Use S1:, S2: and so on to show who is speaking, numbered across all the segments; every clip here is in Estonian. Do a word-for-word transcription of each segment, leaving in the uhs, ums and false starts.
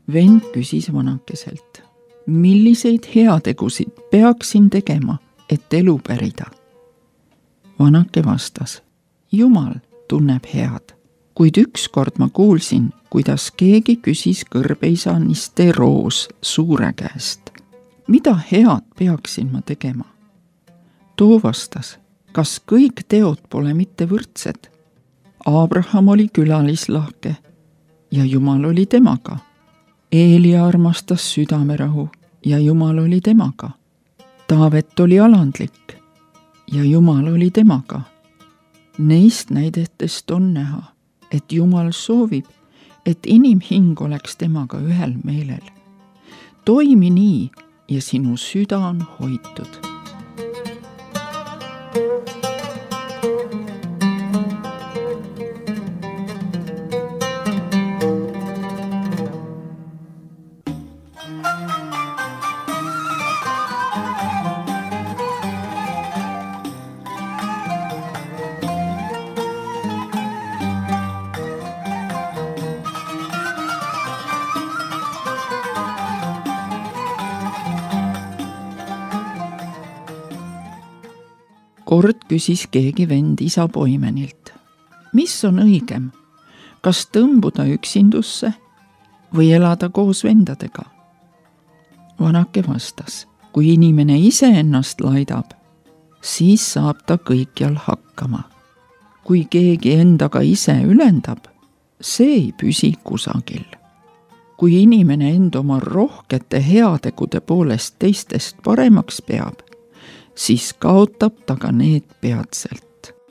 S1: Vend küsis vanakeselt, milliseid heategusid peaksin tegema, et elu pärida? Vanake vastas, Jumal tunneb head, kuid ükskord ma kuulsin, kuidas keegi küsis kõrbeisa Nisteroos suure käest. Mida head peaksin ma tegema? Too vastas, kas kõik teod pole mitte võrdsed? Abraham oli külalislahke ja Jumal oli temaga. Eeli armastas südamerahu ja Jumal oli temaga. Taavet oli alandlik ja Jumal oli temaga. Neist näidetest on näha, et Jumal soovib, et inimhing oleks temaga ühel meelel. Toimi nii ja sinu süda on hoitud. Kord küsis keegi vend isa Poimenilt, mis on õigem, kas tõmbuda üksindusse või elada koos vendadega? Vanake vastas, kui inimene ise ennast laidab, siis saab ta kõikjal hakkama. Kui keegi endaga ise ülendab, see ei püsi kusagil. Kui inimene end oma rohkete heategude poolest teistest paremaks peab, siis kaotab ta ka need peatselt.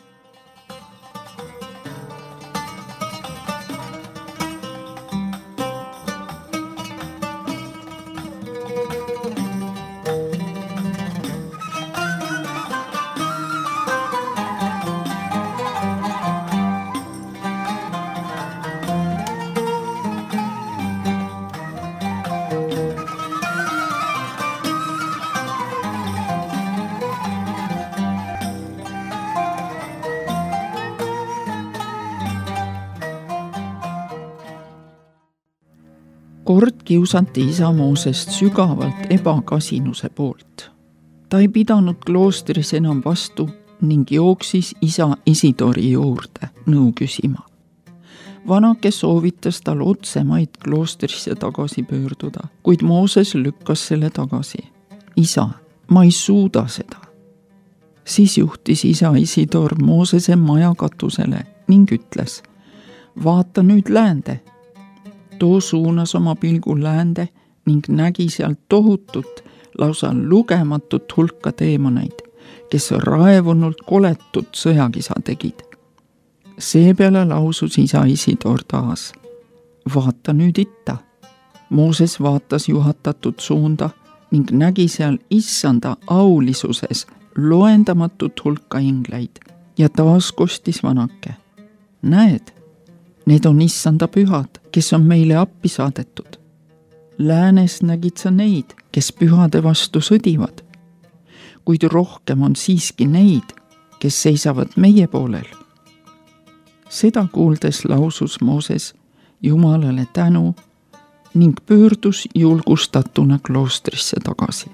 S1: Kord kiusati isa Moosest sügavalt ebakasinuse poolt. Ta ei pidanud kloostris enam vastu ning jooksis isa Isidori juurde nõu küsima. Vanake soovitas tal otsemaid kloostrisse tagasi pöörduda, kuid Mooses lükkas selle tagasi. Isa, ma ei suuda seda. Siis juhtis isa Isidor Moosese maja katusele ning ütles, vaata nüüd läände. Too suunas oma pilgu läände ning nägi sealt tohutut, lausa lugematut hulka teemoneid, kes raevunult koletut sõjakisa tegid. Seepeale lausus isa Isidor taas, vaata nüüd itta. Mooses vaatas juhatatud suunda ning nägi seal issanda aulisuses loendamatut hulka ingleid ja taas kostis vanake. Näed, need on issanda pühad, kes on meile appi saadetud. Läänes nägid sa neid, kes pühade vastu sõdivad, kuid rohkem on siiski neid, kes seisavad meie poolel. Seda kuuldes lausus Mooses Jumalale tänu ning pöördus julgustatuna kloostrisse tagasi.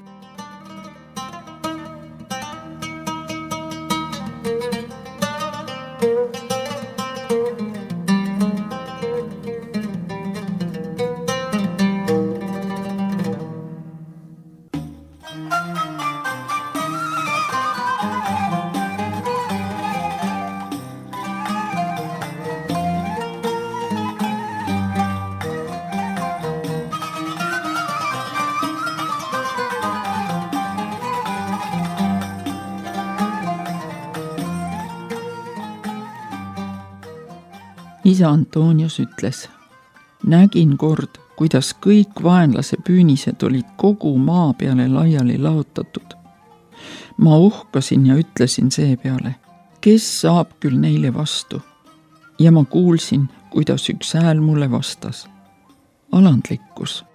S1: Isa Antonius ütles, nägin kord, kuidas kõik vaenlase püünised olid kogu maa peale laiali laotatud. Ma uhkasin ja ütlesin seepeale, kes saab küll neile vastu? Ja ma kuulsin, kuidas üks hääl mulle vastas. Alandlikkus.